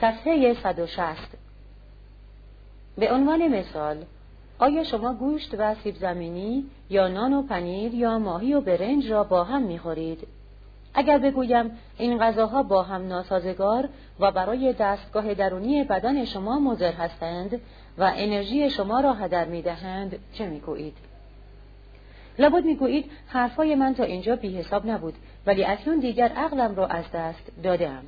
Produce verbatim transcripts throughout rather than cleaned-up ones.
صفحه صد و شصت. به عنوان مثال، آیا شما گوشت و سیب زمینی یا نان و پنیر یا ماهی و برنج را با هم می‌خورید؟ اگر بگویم این غذاها با هم ناسازگار و برای دستگاه درونی بدن شما مضر هستند و انرژی شما را هدر می‌دهند، چه می‌گویید؟ لابد می‌گویید حرفای من تا اینجا بی حساب نبود، ولی اکنون دیگر عقلم را از دست دادم.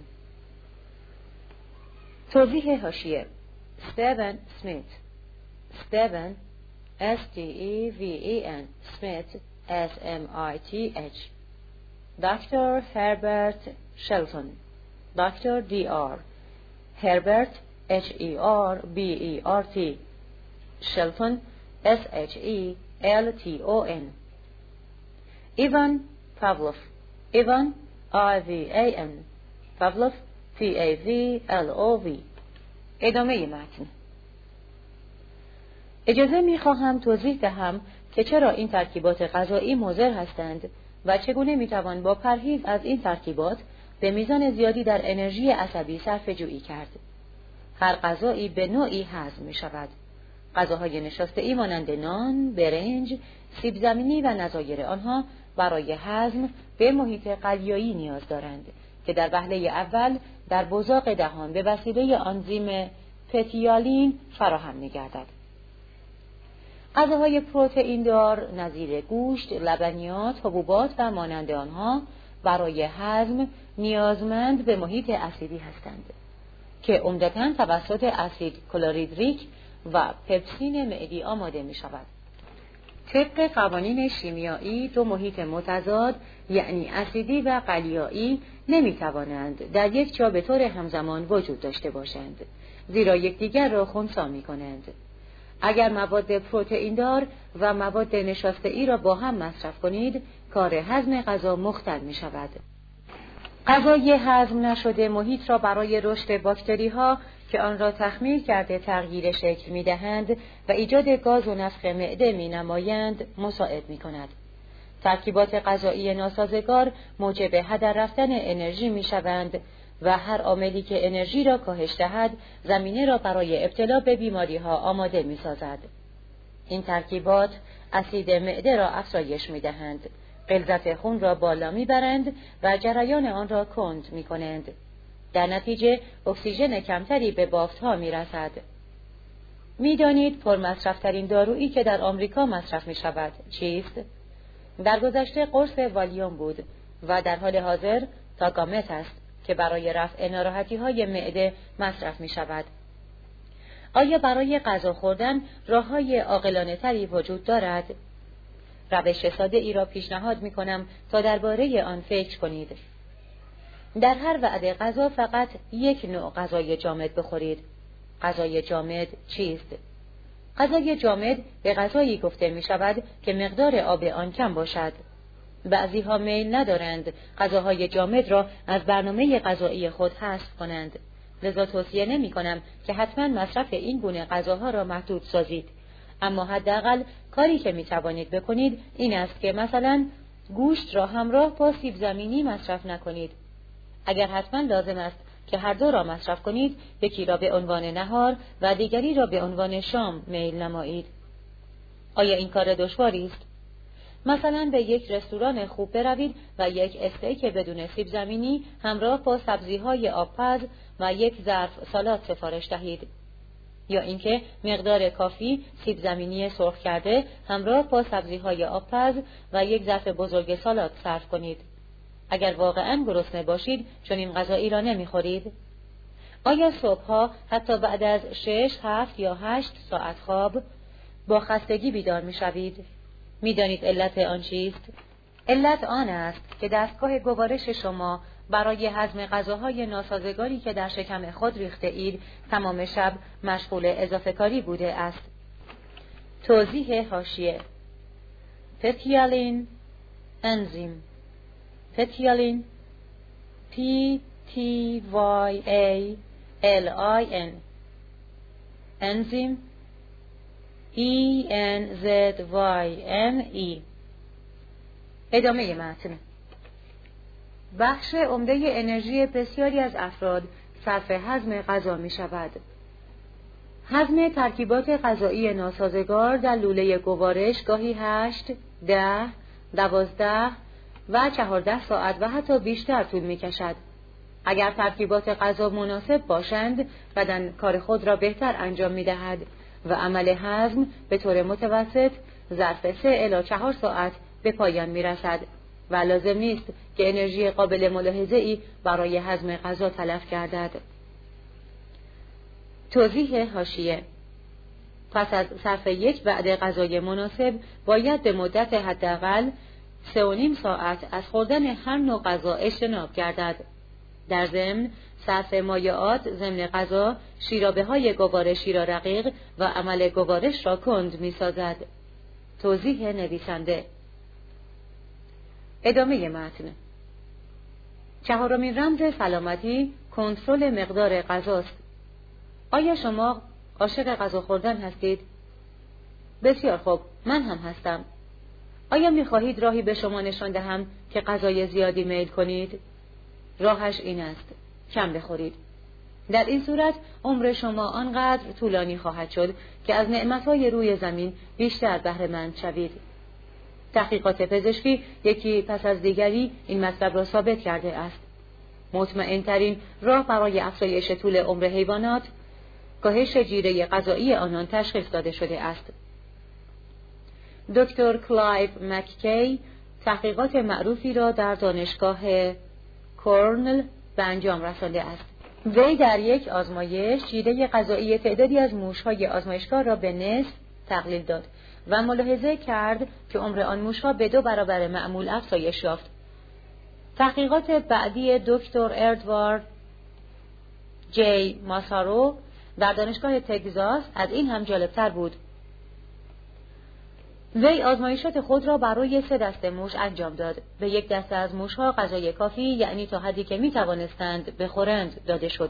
توضیح حاشیه: استیون سمیت، استیون S T E V E N Smith S M I T H، دکتر هربرت شلتون، دکتر D R هربرت H E R B E R T، شلتون S H E L T O N، ایوان پاولوف، ایوان I V A N، پاولوف P A V L O V. ادامه متن. اجازه می‌خواهم توضیح دهم که چرا این ترکیبات غذایی مضر هستند و چگونه می‌توان با پرهیز از این ترکیبات به میزان زیادی در انرژی عصبی صرفه‌جویی کرد. هر غذایی به نوعی هضم می‌شود. غذاهای نشاسته‌ای مانند نان، برنج، سیب زمینی و نظایر آنها برای هضم به محیط قلیایی نیاز دارند که در وهله اول در بزاق دهان به وسیله آنزیم پتیالین فراهم می‌گردد. غذاهای پروتئین دار نظیر گوشت، لبنیات، حبوبات و مانند آنها برای هضم نیازمند به محیط اسیدی هستند که عمدتاً توسط اسید کلوریدریک و پپسین معدی آماده می شود. طبق قوانین شیمیایی دو محیط متضاد یعنی اسیدی و قلیایی نمی توانند در یک جا به طور همزمان وجود داشته باشند، زیرا یکدیگر را خنثی می کنند. اگر مواد پروتئین دار و مواد نشاسته‌ای را با هم مصرف کنید، کار هضم غذا مختل می شود. غذای هضم نشده محیط را برای رشد باکتری‌ها که آن را تخمیر کرده تغییر شکل می دهند و ایجاد گاز و نفخ معده می نمایند مساعد می کند. ترکیبات غذایی ناسازگار موجب هدر رفتن انرژی می شوند و هر عاملی که انرژی را کاهش دهد زمینه را برای ابتلا به بیماری ها آماده می سازد. این ترکیبات اسید معده را افزایش می دهند، غلظت خون را بالا می برند و جریان آن را کند می کنند. در نتیجه اکسیژن کمتری به بافت ها می رسد. می دانید پرمصرفترین دارویی که در آمریکا مصرف می شود چیست؟ در گذشته قرص والیوم بود و در حال حاضر تاگامت است که برای رفع ناراحتی های معده مصرف می شود. آیا برای غذا خوردن راه های عاقلانه تری وجود دارد؟ روش ساده ای را پیشنهاد می کنم تا درباره آن فکر کنید. در هر وعده غذا فقط یک نوع غذای جامد بخورید. غذای جامد چیست؟ غذای جامد به غذایی گفته می شود که مقدار آب آن کم باشد. بعضی ها میل ندارند غذاهای جامد را از برنامه غذایی خود حذف کنند. لذا توصیه نمی کنم که حتما مصرف این گونه غذاها را محدود سازید. اما حداقل کاری که می توانید بکنید این است که مثلا گوشت را همراه با سیب زمینی مصرف نکنید. اگر حتما لازم است که هر دو را مصرف کنید، یکی را به عنوان نهار و دیگری را به عنوان شام میل نمایید. آیا این کار دشواری است؟ مثلا به یک رستوران خوب بروید و یک استیک بدون سیب زمینی همراه با سبزی‌های آبپز و یک ظرف سالاد سفارش دهید. یا اینکه مقدار کافی سیب زمینی سرخ کرده همراه با سبزی‌های آبپز و یک ظرف بزرگ سالاد صرف کنید. اگر واقعاً گرسنه باشید چون این غذایی را نمی‌خورید؟ آیا صبح‌ها حتی بعد از شش، هفت یا هشت ساعت خواب با خستگی بیدار می‌شوید؟ می‌دانید علت آن چیست؟ علت آن است که دستگاه گوارش شما برای هضم غذاهای ناسازگاری که در شکم خود ریخته اید تمام شب مشغول اضافه کاری بوده است. توضیح حاشیه: پتیالین انزیم، پتیالین P T Y A L I N، انزیم E N Z Y M E. ادامه متن. بخش عمده انرژی بسیاری از افراد صرف هضم غذا می شود. هضم ترکیبات غذایی ناسازگار در لوله گوارش گاهی هشت، ده، دوازده و چهارده ساعت و حتی بیشتر طول می کشد. اگر ترکیبات غذا مناسب باشند، بدن کار خود را بهتر انجام می دهد و عمل هضم به طور متوسط ظرف سه الی چهار ساعت به پایان می رسد و لازم نیست که انرژی قابل ملاحظه‌ای برای هضم غذا تلف گردد. توضیح حاشیه: پس از صرف یک وعده غذای مناسب باید به مدت حداقل سه و نیم ساعت از خوردن هر نوع غذا اجتناب گردد. در ضمن صرف مایعات ضمن غذا شیرابه‌های گوارشی را رقیق و عمل گوارش را کند می‌سازد. توضیح نویسنده. ادامه متن. چهارمین رمز سلامتی کنترل مقدار غذاست. آیا شما عاشق غذا خوردن هستید؟ بسیار خوب، من هم هستم. آیا می‌خواهید راهی به شما نشان دهم که غذای زیادی میل کنید؟ راهش این است: کم بخورید. در این صورت عمر شما آنقدر طولانی خواهد شد که از نعمتهای روی زمین بیشتر بهره مند شوید. تحقیقات پزشکی یکی پس از دیگری این مطلب را ثابت کرده است. مطمئن ترین راه برای افزایش طول عمر حیوانات کاهش جیره غذایی آنان تشخیص داده شده است. دکتر کلایو مککی تحقیقات معروفی را در دانشگاه کورنل به انجام رسانده است. وی در یک آزمایش جیره غذایی تعدادی از موش‌های آزمایشگاه را به نصف تقلیل داد و ملاحظه کرد که عمر آن موش‌ها به دو برابر معمول افزایش یافت. تحقیقات بعدی دکتر اردوارد جی ماسارو در دانشگاه تگزاس از این هم جالبتر بود. وی آزمایشات خود را برای سه دسته موش انجام داد. به یک دسته از موش‌ها غذای کافی، یعنی تا حدی که می توانستند بخورند، داده شد.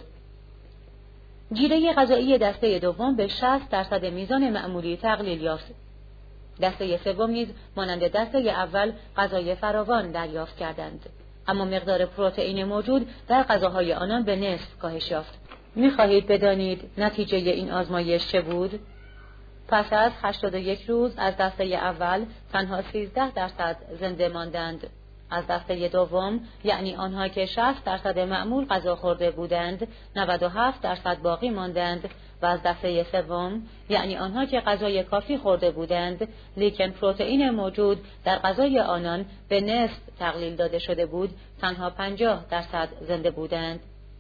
جیره غذایی دسته دوم به شصت درصد میزان معمولی تقلیل یافت. دسته سوم نیز مانند دسته اول غذای فراوان دریافت کردند، اما مقدار پروتئین موجود در غذاهای آنان به نصف کاهش یافت. می خواهید بدانید نتیجه این آزمایش چه بود؟ پس از هشتاد و یک روز از دسته اول تنها سیزده درصد زنده ماندند. از دسته دوم، یعنی آنها که شصت درصد معمول غذا خورده بودند، نود و هفت درصد باقی ماندند و از دسته سوم، یعنی آنها که غذای کافی خورده بودند لیکن پروتئین موجود در غذای آنان به نصف تقلیل داده شده بود، تنها پنجاه درصد زنده بودند.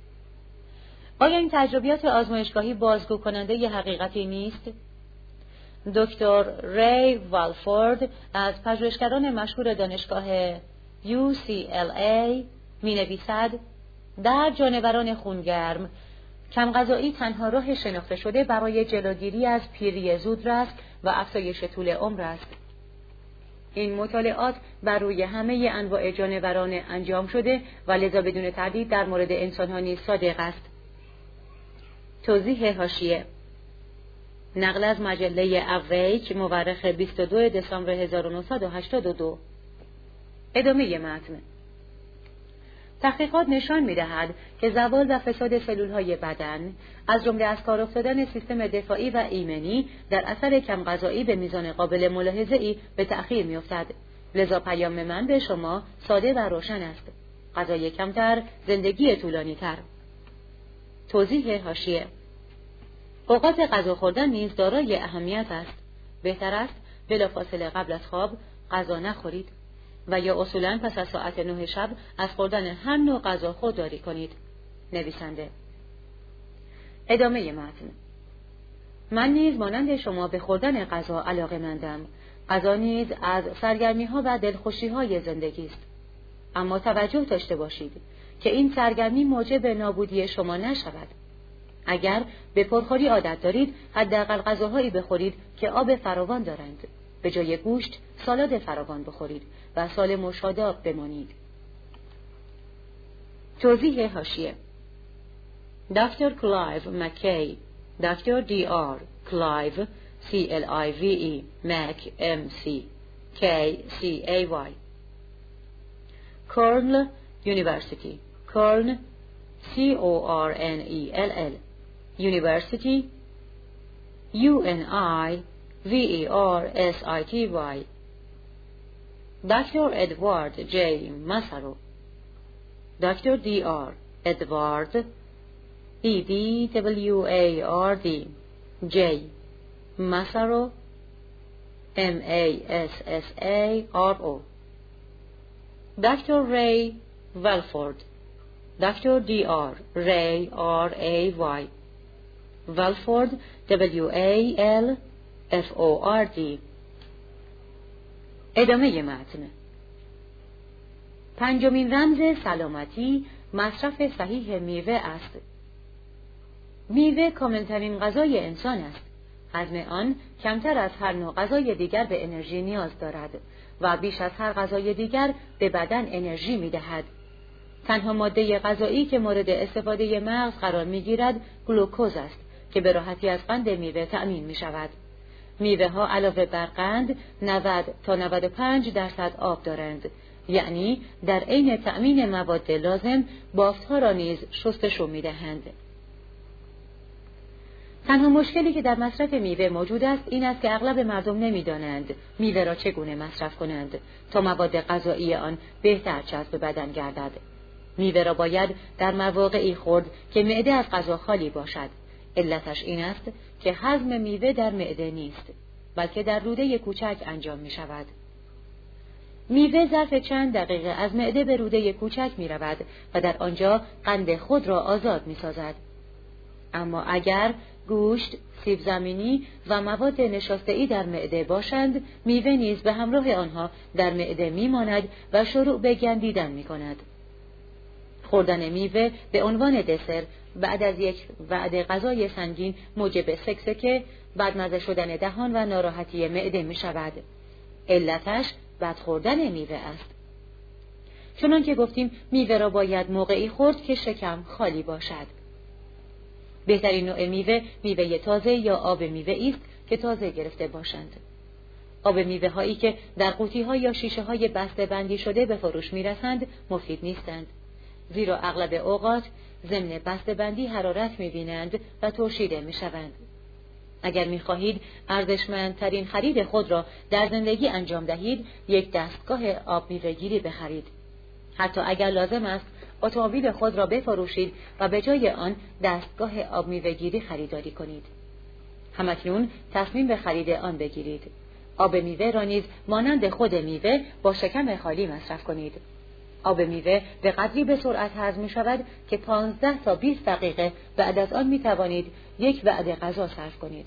آیا این تجربیات آزمایشگاهی بازگو کننده ی حقیقتی نیست؟ دکتر ری والفورد از پژوهشگران مشهور دانشگاه یو سی ال ای می نویسد: در جانوران خونگرم کم غذایی تنها راه شناخته شده برای جلوگیری از پیری زودرس و افزایش طول عمر است. این مطالعات بر روی همه انواع جانوران انجام شده و لذا بدون تردید در مورد انسان‌ها نیز صادق است. توضیح حاشیه: نقل از مجله اویک مورخ بیست و دو دسامبر هزار و نهصد و هشتاد و دو. ادامه متن. تحقیقات نشان می‌دهد که زوال و فساد سلول‌های بدن از جمله از کار افتادن سیستم دفاعی و ایمنی در اثر کم غذایی به میزان قابل ملاحظه‌ای به تأخیر می‌افتد. لذا پیام من به شما ساده و روشن است: غذای کمتر، زندگی طولانی‌تر. توضیح حاشیه: اوقات غذا خوردن نیز دارای اهمیت است. بهتر است بلافاصله قبل از خواب غذا نخورید و یا اصولاً پس از ساعت نه شب از خوردن هر نوع غذا خودداری کنید. نویسنده. ادامه متن. من نیز مانند شما به خوردن غذا علاقه‌مندم. غذا نیز از سرگرمی‌ها و دلخوشی‌های زندگی است. اما توجه داشته باشید که این سرگرمی موجب نابودی شما نشود. اگر به پرخوری عادت دارید، حداقل غذاهایی بخورید که آب فراوان دارند. به جای گوشت، سالاد فراوان بخورید و سالم و شاداب بمانید. توضیح حاشیه: دکتر کلایو مکی، دکتر دی آر کلایو، سی ال آی وی ای، مک ام سی، کی سی ای وای. کورنل یونیورسیتی، کورن، C O R N E L L University U N I V E R S I T Y Doctor Edward J. Massaro Doctor D R Edward E D W A R D J Massaro M A S S A R O Doctor Ray Walford Doctor D R Ray R A Y Walford W A L F O R D ادامه متن. پنجمین رمز سلامتی مصرف صحیح میوه است. میوه کاملترین غذای انسان است. هضم آن کمتر از هر نوع غذای دیگر به انرژی نیاز دارد و بیش از هر غذای دیگر به بدن انرژی می‌دهد. تنها ماده غذایی که مورد استفاده مغز قرار می‌گیرد گلوکوز است که به راحتی از قند میوه تأمین می‌شود. میوه ها علاوه بر قند نود تا نود و پنج درصد آب دارند، یعنی در عین تأمین مواد لازم بافت‌ها را نیز شستشو می‌دهند. تنها مشکلی که در مصرف میوه موجود است این است که اغلب مردم نمی‌دانند میوه را چگونه مصرف کنند تا مواد غذایی آن بهتر جذب بدن گردد. میوه را باید در مواقعی خورد که معده از غذا خالی باشد. علتش این است که هضم میوه در معده نیست، بلکه در روده کوچک انجام می شود. میوه ظرف چند دقیقه از معده به روده کوچک می رود و در آنجا قند خود را آزاد می سازد. اما اگر گوشت، سیب زمینی و مواد نشاسته‌ای در معده باشند، میوه نیز به همراه آنها در معده می ماند و شروع به گندیدن می کند. خوردن میوه به عنوان دسر بعد از یک وعده غذای سنگین موجب سکسکه، بدمزه شدن دهان و ناراحتی معده می شود. علتش بد خوردن میوه است. چنان که گفتیم میوه را باید موقعی خورد که شکم خالی باشد. بهترین نوع میوه میوه تازه یا آب میوه است که تازه گرفته باشند. آب میوه هایی که در قوطی ها یا شیشه های بسته بندی شده به فروش می رسند مفید نیستند، زیرا اغلب اوقات ضمن بسته بندی حرارت می بینند و ترشیده می شوند. اگر می خواهید ارزشمندترین خرید خود را در زندگی انجام دهید، یک دستگاه آب میوه گیری بخرید. حتی اگر لازم است اتومبیل خود را بفروشید و به جای آن دستگاه آب میوه گیری خریداری کنید. همکنون تصمیم به خرید آن بگیرید. آب میوه را نیز مانند خود میوه با شکم خالی مصرف کنید. آب میوه به قدری به سرعت هضم می شود که پانزده تا بیست دقیقه بعد از آن می توانید یک وعده غذا صرف کنید.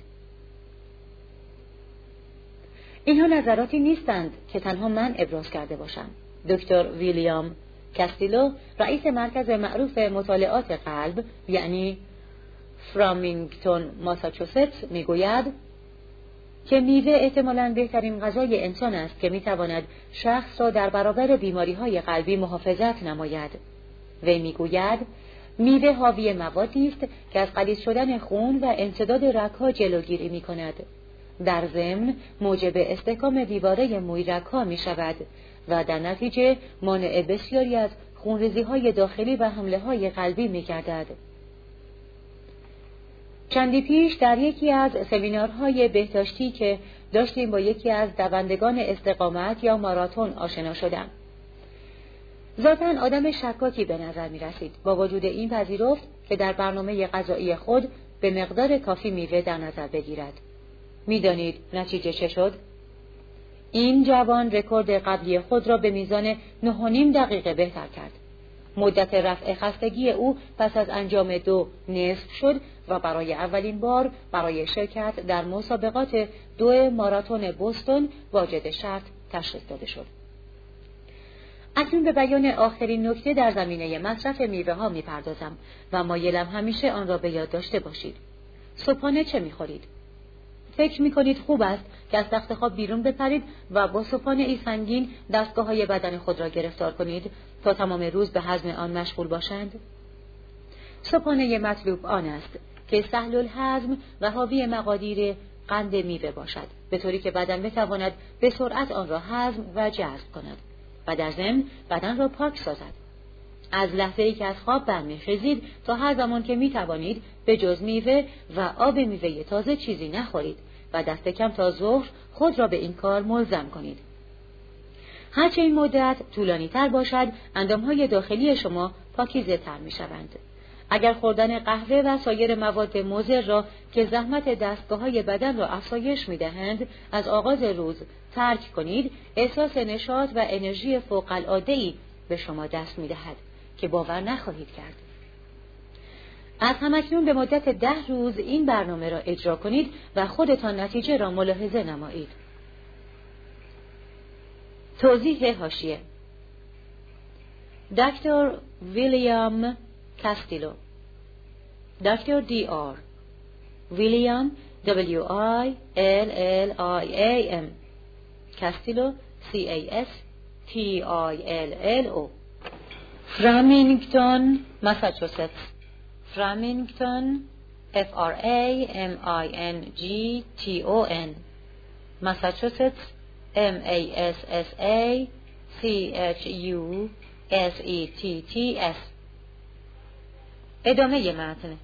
اینها نظراتی نیستند که تنها من ابراز کرده باشم. دکتر ویلیام کاستیلو، رئیس مرکز معروف مطالعات قلب یعنی فرامینگتون ماساچوست، می گوید که میوه احتمالاً بهترین غذای انسان است که میتواند شخص را در برابر بیماری‌های قلبی محافظت نماید. وی میگوید میوه حاوی موادی است که از غلیظ شدن خون و انسداد رگ‌ها جلوگیری می‌کند. در ضمن موجب استحکام دیواره موی رگ‌ها می‌شود و در نتیجه مانع بسیاری از خونریزی‌های داخلی و حمله‌های قلبی می‌گردد. چندی پیش در یکی از سمینارهای بهداشتی که داشتیم با یکی از دوندگان استقامت یا ماراتون آشنا شدم. ذاتاً آدم شکاکی به نظر می رسید. با وجود این پذیرفت که در برنامه غذایی خود به مقدار کافی میوه در نظر بگیرد. می دانید نتیجه چه شد؟ این جوان رکورد قبلی خود را به میزان نه و نیم دقیقه بهتر کرد. مدت رفع خستگی او پس از انجام دو نصف شد و برای اولین بار برای شرکت در مسابقات دو ماراتون بوستون واجد شرط تشخیص داده شد. اکنون به بیان آخرین نکته در زمینه مصرف میوه ها می پردازم و مایلم همیشه آن را به یاد داشته باشید. صبحانه چه می خورید؟ فکر می کنید خوب است که از تخت خواب بیرون بپرید و با صبحانه ای سنگین دستگاه های بدن خود را گرفتار کنید تا تمام روز به هضم آن مشغول باشند؟ صبحانه مطلوب آن است که سهل الهضم و حاوی مقادیر قند میوه باشد، به طوری که بدن بتواند به سرعت آن را هضم و جذب کند و در ضمن بدن را پاک سازد. از لحظه‌ای که از خواب برمیخیزید تا هر زمان که میتوانید به جز میوه و آب میوه تازه چیزی نخورید و دست کم تا ظهر خود را به این کار ملزم کنید. هرچه این مدت طولانی تر باشد، اندامهای داخلی شما پاکیزه تر می شوند. اگر خوردن قهوه و سایر مواد مضر را که زحمت دستگاه‌های بدن را افزایش می دهند از آغاز روز ترک کنید، احساس نشاط و انرژی فوق‌العاده‌ای به شما دست می دهد که باور نخواهید کرد. از همکنون به مدت ده روز این برنامه را اجرا کنید و خودتان نتیجه را ملاحظه نمایید. توضیح حاشیه: دکتر ویلیام کاستیلو، دکتر دی آر ویلیام دبلیو آی ال ال آی ای ام کاستیلو سی ای اس تی آی ال ال او، فرامینگتون ماساچوستس، فرامینگتون اف آر ای ام آی ان جی تی او ان، ماساچوستس ام ای اس اس ای سی اچ یو اس ای تی تی اس. ادامه متن.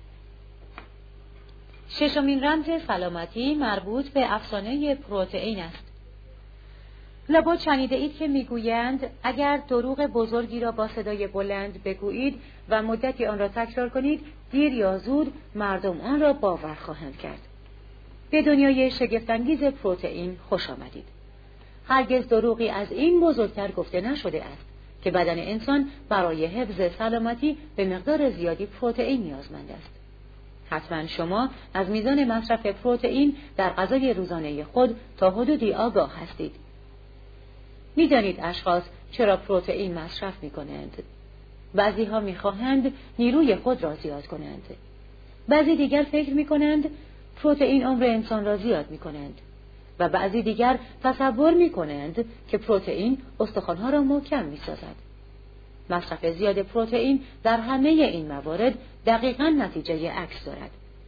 ششمین رمز سلامتی مربوط به افسانه پروتئین است. لابد شنیده اید که میگویند اگر دروغ بزرگی را با صدای بلند بگویید و مدتی آن را تکرار کنید، دیر یا زود مردم آن را باور خواهند کرد. به دنیای شگفت‌انگیز پروتئین خوش آمدید. هرگز دروغی از این بزرگتر گفته نشده است که بدن انسان برای حفظ سلامتی به مقدار زیادی پروتئین نیازمند است. حتما شما از میزان مصرف پروتئین در غذای روزانه خود تا حدودی آگاه هستید. می‌دانید اشخاص چرا پروتئین مصرف می‌کنند؟ بعضی‌ها می‌خواهند نیروی خود را زیاد کنند. بعضی دیگر فکر می‌کنند پروتئین عمر انسان را زیاد می‌کنند. و بعضی دیگر تصور می‌کنند که پروتئین استخوان‌ها را محکم می‌سازد. مصرف زیاد پروتئین در همه این موارد دقیقاً نتیجه عکس دارد.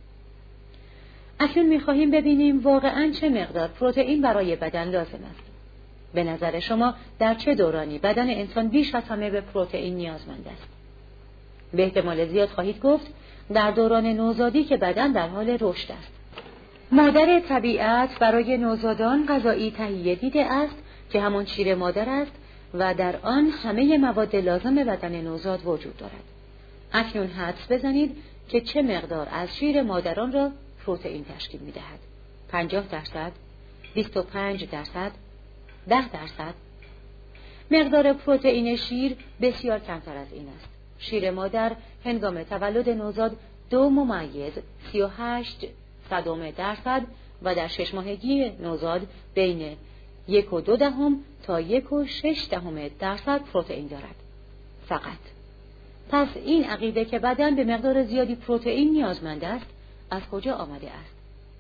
اکنون می‌خواهیم ببینیم واقعاً چه مقدار پروتئین برای بدن لازم است. به نظر شما در چه دورانی بدن انسان بیش از همه به پروتئین نیازمند است؟ به احتمال زیاد خواهید گفت در دوران نوزادی که بدن در حال رشد است. مادر طبیعت برای نوزادان غذایی تهیه دیده است که همان شیر مادر است و در آن همه مواد لازم بدن نوزاد وجود دارد. اکنون حدس بزنید که چه مقدار از شیر مادران را پروتئین تشکیل می دهد. پنجاه درصد، بیست و پنج درصد، ده درصد. مقدار پروتئین شیر بسیار کمتر از این است. شیر مادر هنگام تولد نوزاد دو ممیز سی و هشت صدم درصد و در شش ماهگی نوزاد بین یک و دو دهم تا یک و شش دهم درصد پروتئین دارد. فقط. پس این عقیده که بدن به مقدار زیادی پروتئین نیازمند است از کجا آمده است؟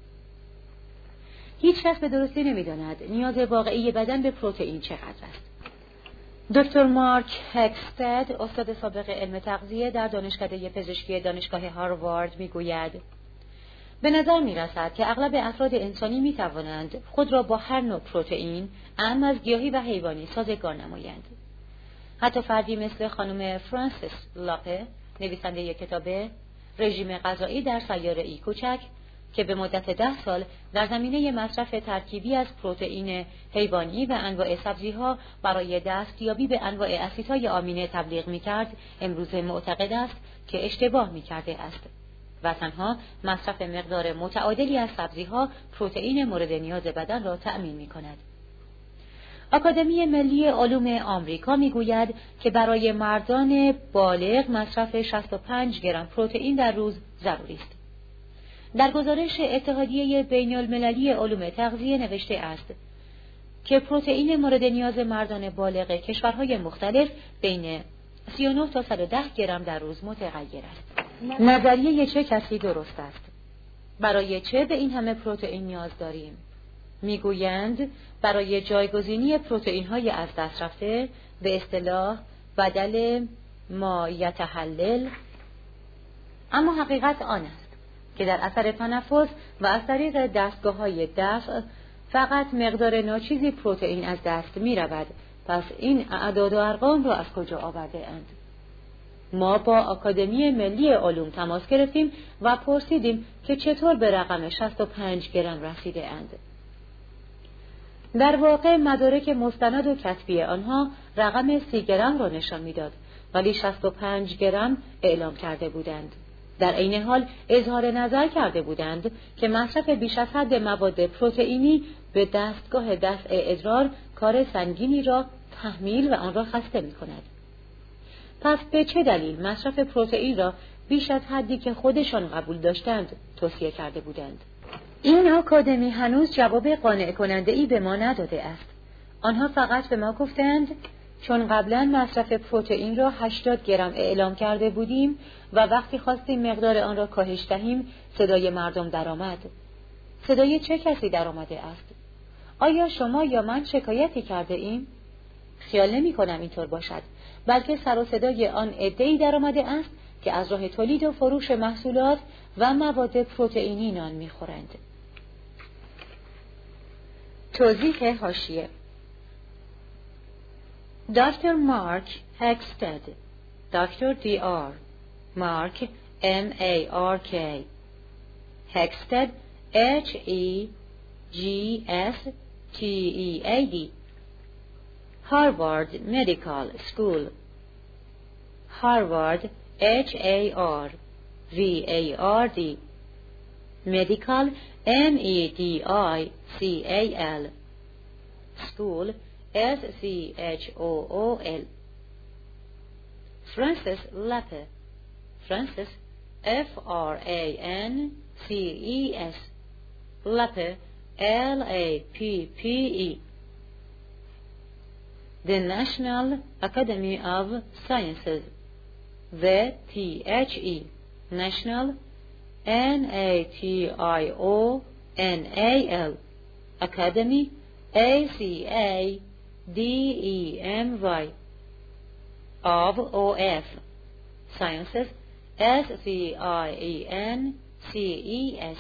هیچ کس به درستی نمی‌داند نیاز واقعی بدن به پروتئین چقدر است. دکتر مارک هکستد، استاد سابق علم تغذیه در دانشکده پزشکی دانشگاه هاروارد میگوید به نظر می رسد که اغلب افراد انسانی می توانند خود را با هر نوع پروتئین، اعم از گیاهی و حیوانی، سازگار نمایند. حتی فردی مثل خانم فرانسیس لاپه، نویسنده کتاب رژیم غذایی در سیاره‌ای کوچک، که به مدت ده سال در زمینه مصرف ترکیبی از پروتئین حیوانی و انواع سبزی‌ها برای دستیابی به انواع اسیدهای آمینه تبلیغ می‌کرد، امروز معتقد است که اشتباه می‌کرده است و تنها مصرف مقدار متعادلی از سبزی‌ها پروتئین مورد نیاز بدن را تأمین می‌کند. آکادمی ملی علوم آمریکا می‌گوید که برای مردان بالغ مصرف شصت و پنج گرم پروتئین در روز ضروری است. در گزارش اتحادیه بین المللی علوم تغذیه نوشته است که پروتئین مورد نیاز مردان بالغ کشورهای مختلف بین سی و نه تا صد و ده گرم در روز متغیر است. نظریه چه کسی درست است؟ برای چه به این همه پروتئین نیاز داریم؟ میگویند برای جایگزینی پروتئین‌های از دست رفته، به اصطلاح بدل ما یتحلل. اما حقیقت آن است که در اثر تنفس و از طریق دستگاه‌های دفع فقط مقدار ناچیزی پروتئین از دست می رود. پس این اعداد و ارقام را از کجا آورده اند؟ ما با آکادمی ملی علوم تماس گرفتیم و پرسیدیم که چطور به رقم شصت و پنج گرم رسیده اند. در واقع مدارک مستند و کتبی آنها رقم سی گرم را نشان میداد، ولی شصت و پنج گرم اعلام کرده بودند. در عین حال اظهار نظر کرده بودند که مصرف بیش از حد مواد پروتئینی به دستگاه دفع ادرار کار سنگینی را تحمیل و آن را خسته می کند. پس به چه دلیل مصرف پروتئین را بیش از حدی که خودشان قبول داشتند توصیه کرده بودند؟ این آکادمی هنوز جواب قانع کننده ای به ما نداده است. آنها فقط به ما گفتند چون قبلا مصرف پروتئین را هشتاد گرم اعلام کرده بودیم و وقتی خواستیم مقدار آن را کاهش دهیم صدای مردم درآمد. صدای چه کسی درآمده است؟ آیا شما یا من شکایتی کرده ایم؟ خیال نمی کنم اینطور باشد، بلکه سر و صدای آن عده‌ای درآمده است که از راه تولید و فروش محصولات و مواد پروتئینی نان می‌خورند. توضیح حاشیه: دکتر مارک هکستد، دکتر دی آر، مارک ام ای آر کی، هکستد اچ ای جی اس تی ای ای دی، Harvard Medical School, Harvard H A R V A R D, Medical M E D I C A L, School S C H O O L. Francis Lappe, Francis F R A N C E S, Lappe L A P P E. The National Academy of Sciences, the T H E, National N A T I O N A L, Academy A C A D E M Y, of O F, Sciences S C I E N C E S.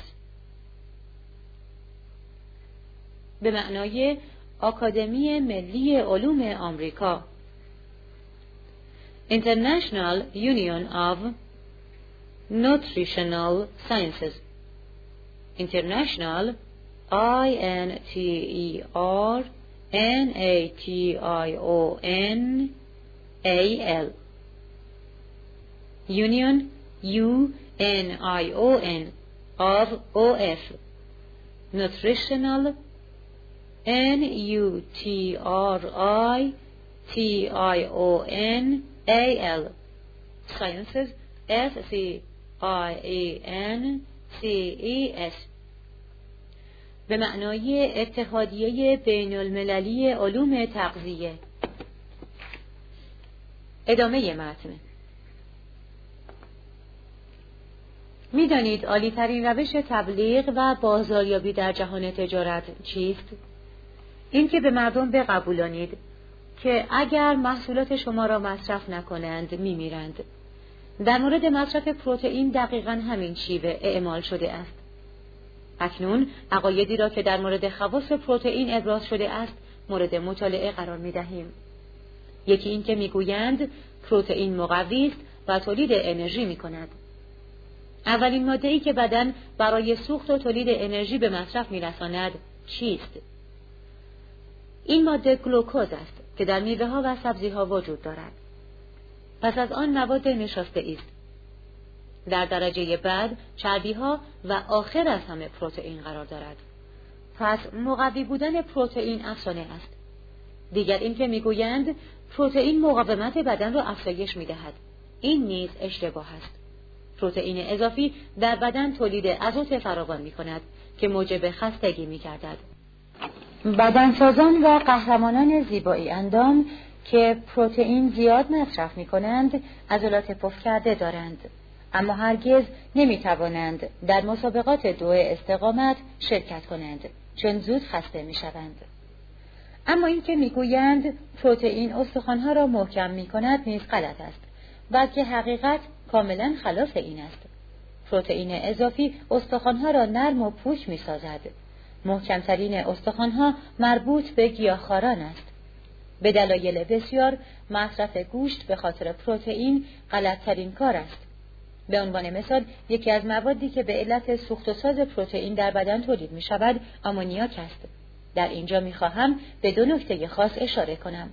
به معنای آکادمی ملی علوم آمریکا، International Union of Nutritional Sciences, International I N T E R N A T I O N A L, Union U N I O N of O F, Nutritional N U T R I T I O N A L, Sciences S C I E N C E S. به معنای اتحادیه بین المللی علوم تغذیه. ادامه متن. می دانید عالی ترین روش تبلیغ و بازاریابی در جهان تجارت چیست؟ این که به مردم بقبولانید که اگر محصولات شما را مصرف نکنند میمیرند. در مورد مصرف پروتئین دقیقاً همین شیوه اعمال شده است. اکنون عقایدی را که در مورد خواص پروتئین ابراز شده است مورد مطالعه قرار می دهیم. یکی این که می گویند پروتئین مقوی است و تولید انرژی می کند. اولین ماده‌ای که بدن برای سوخت و تولید انرژی به مصرف می رساند چیست؟ این ماده گلوکوز است که در میوه ها و سبزی ها وجود دارد. پس از آن مواد نشاسته است. در درجه بعد چربی ها و آخر از همه پروتئین قرار دارد. پس مقوی بودن پروتئین افسانه است. دیگر این که میگویند پروتئین مقاومت بدن را افزایش میدهد. این نیز اشتباه است. پروتئین اضافی در بدن تولید ازوت فراوان میکند که موجب خستگی میگردد. بدنسازان و قهرمانان زیبایی اندام که پروتئین زیاد مصرف میکنند عضلات پف کرده دارند، اما هرگز نمیتوانند در مسابقات دو استقامت شرکت کنند چون زود خسته میشوند. اما این که میگویند پروتئین استخوانها را محکم میکند نیز غلط است، بلکه حقیقت کاملا خلاف این است. پروتئین اضافی استخوانها را نرم و پوچ میسازد. محکمترین استخوانها مربوط به گیاهخواران است. به دلایل بسیار مصرف گوشت به خاطر پروتئین غلط‌ترین کار است. به عنوان مثال یکی از موادی که به علت سوخت و ساز پروتئین در بدن تولید می شود آمونیاک است. در اینجا می خواهم به دو نکته خاص اشاره کنم.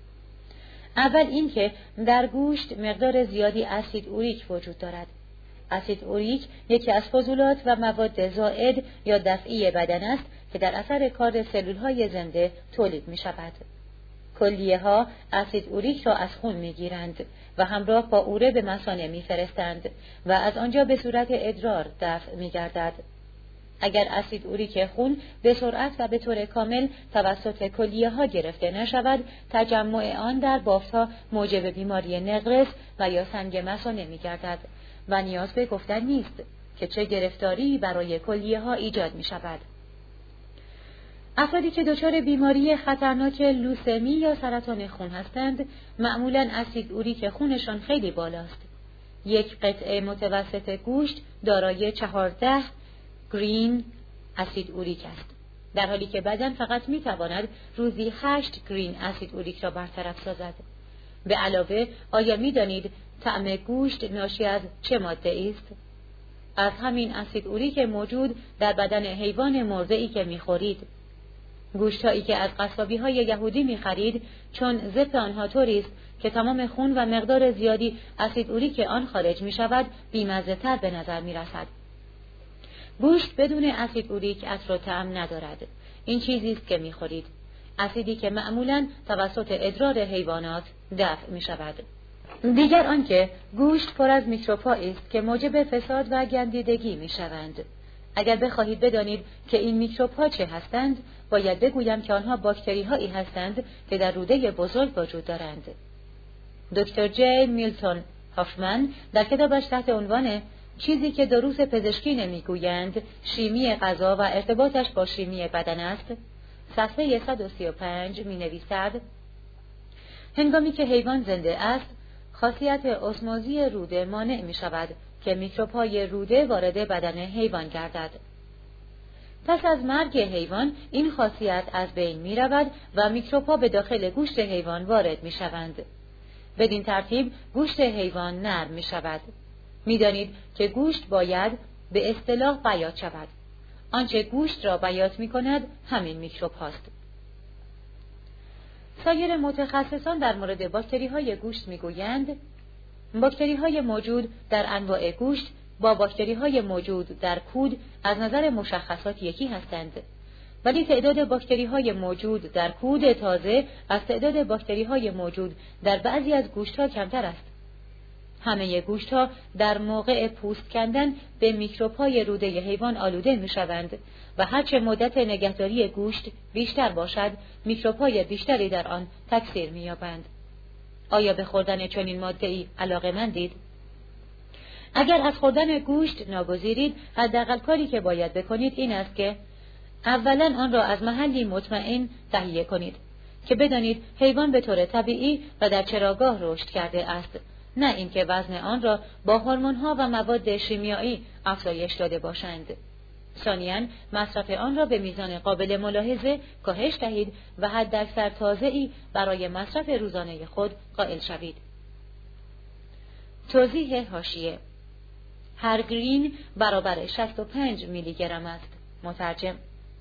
اول اینکه در گوشت مقدار زیادی اسید اوریک وجود دارد. اسید اوریک یکی از فضولات و مواد زائد یا دفعی بدن است که در اثر کار سلولهای زنده تولید می شود. کلیه ها اسید اوریک را از خون می گیرند و همراه با اوره به مثانه می فرستند و از آنجا به صورت ادرار دفع می گردد. اگر اسید اوریک خون به سرعت و به طور کامل توسط کلیه ها گرفته نشود، تجمع آن در بافت‌ها موجب بیماری نقرس و یا سنگ مثانه می گردد و نیاز به گفتن نیست که چه گرفتاری برای کلیه ها ایجاد می شود. افرادی که دچار بیماری خطرناک لوسمی یا سرطان خون هستند، معمولاً اسید اوریک خونشان خیلی بالاست. یک قطعه متوسط گوشت دارای چهارده گرین اسید اوریک است، در حالی که بدن فقط می تواند روزی هشت گرین اسید اوریک را برطرف سازد. به علاوه آیا می دانید طعم گوشت ناشی از چه ماده است؟ از همین اسید اوریک موجود در بدن حیوان مرده‌ای که می خورید. گوشت‌هایی که از قصابی‌های یهودی می‌خرید چون ذبح آنها طوری است که تمام خون و مقدار زیادی اسید اوریک آن خارج می‌شود، بی‌مزه‌تر به نظر می‌رسد. گوشت بدون اسید اوریک عطر و طعم ندارد. این چیزی است که می‌خورید، اسیدی که معمولاً توسط ادرار حیوانات دفع می‌شود. دیگر آنکه گوشت پر از میکروب‌هایی است که موجب فساد و گندیدگی می‌شوند. اگر بخواهید بدانید که این میکروب‌ها چه هستند، باید بگویم که آنها باکتری‌هایی هستند که در روده بزرگ وجود دارند. دکتر جی میلتون هافمن در کتابش تحت عنوان چیزی که دروس پزشکی نمیگویند، شیمی غذا و ارتباطش با شیمی بدن است، صفحه صد و سی و پنج می نویسد: هنگامی که حیوان زنده است، خاصیت اسموزی روده مانع می شود که میکروب‌های روده وارد بدن حیوان گردد. پس از مرگ حیوان این خاصیت از بین می رود و میکروب‌ها به داخل گوشت حیوان وارد می شوند. بدین ترتیب گوشت حیوان نرم می شود. می دانید که گوشت باید به اصطلاح بیات شود. آنچه گوشت را بیات می کند همین میکروب هاست. سایر متخصصان در مورد باکتری های گوشت می گویند باکتری های موجود در انواع گوشت با باکتری های موجود در کود از نظر مشخصات یکی هستند، ولی تعداد باکتری های موجود در کود تازه از تعداد باکتری های موجود در بعضی از گوشت ها کمتر است. همه گوشت ها در موقع پوست کندن به میکروب های روده حیوان آلوده می شوند و هرچه مدت نگهداری گوشت بیشتر باشد، میکروب های بیشتری در آن تکثیر می یابند. آیا به خوردن چنین ماده‌ای علاقه‌مندید؟ اگر از خوردن گوشت ناگزیرید، حداقل کاری که باید بکنید این است که اولا آن را از محلی مطمئن تهیه کنید که بدانید حیوان به طور طبیعی و در چراگاه رشد کرده است، نه اینکه وزن آن را با هورمون‌ها و مواد شیمیایی افزایش داده باشند. ثانیاً مصرف آن را به میزان قابل ملاحظه کاهش دهید و حداکثر تازه‌ای برای مصرف روزانه خود قائل شوید. توضیح حاشیه: هر گرین برابر شصت و پنج میلی گرم است. مترجم: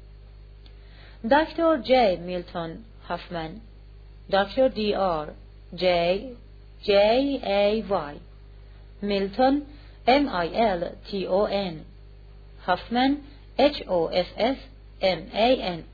دکتر جی میلتون هافمن، دکتر دی آر جی جی ای وای، میلتون ام آی ال تی او ان، هافمن اچ او اف اف ام ای ان.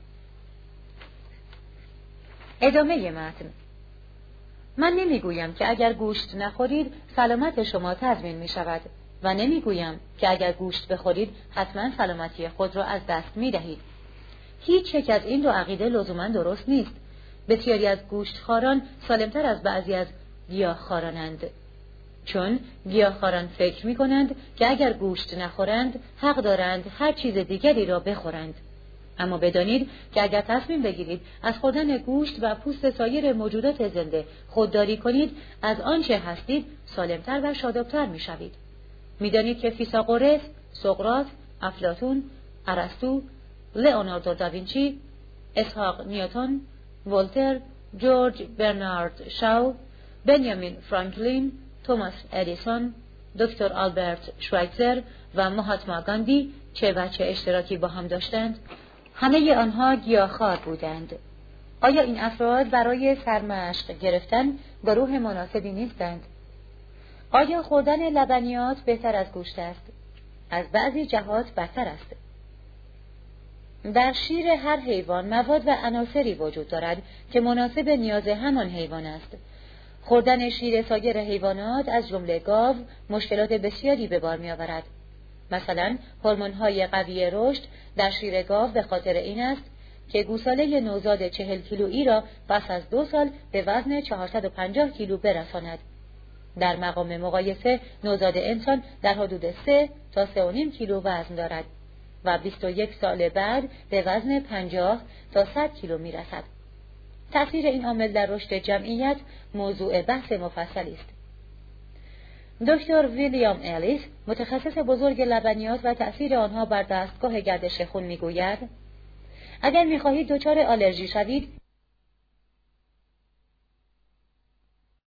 ادامه متن: من نمیگویم که اگر گوشت نخورید سلامت شما تضمین می شود و نمیگویم که اگر گوشت بخورید حتما سلامتی خود را از دست می دهید. هیچ یک از این دو عقیده لزوما درست نیست. بسیاری از گوشتخواران سالمتر از بعضی از گیاهخوارانند، چون گیاهخواران فکر می کنند که اگر گوشت نخورند حق دارند هر چیز دیگری را بخورند. اما بدانید که اگر تصمیم بگیرید از خوردن گوشت و پوست سایر موجودات زنده خودداری کنید، از آنچه هستید سالمتر و شادابتر می شوید. می دانید که فیثاغورس، سقراط، افلاطون، ارسطو، لئوناردو داوینچی، اسحاق نیوتن، ولتر، جورج برنارد شاو، بنیامین فرانکلین، توماس ادیسون، دکتر آلبرت شوایتزر و مهاتما گاندی چه وجه اشتراکی با هم داشتند؟ همه آنها گیاهخوار بودند. آیا این افراد برای سرمشق گرفتن گروه مناسبی نیستند؟ آیا خوردن لبنیات بهتر از گوشت است؟ از بعضی جهات بدتر است. در شیر هر حیوان مواد و عناصری وجود دارد که مناسب نیاز همان حیوان است. خوردن شیر سایر حیوانات از جمله گاو مشکلات بسیاری به بار می‌آورد. مثلا هورمون‌های قوی رشد در شیر گاو به خاطر این است که گوساله نوزاد چهل کیلویی را پس از دو سال به وزن چهارصد و پنجاه کیلو برساند. در مقام مقایسه نوزاد انسان در حدود سه تا سه و نیم کیلو وزن دارد و بیست و یک سال بعد به وزن پنجاه تا صد کیلو می رسد. تأثیر این عامل در رشد جمعیت موضوع بحث مفصلی است. دکتر ویلیام الیس، متخصص بزرگ لبنیات و تأثیر آنها بر دستگاه گردش خون میگوید: اگر می‌خواهید دچار آلرژی شوید،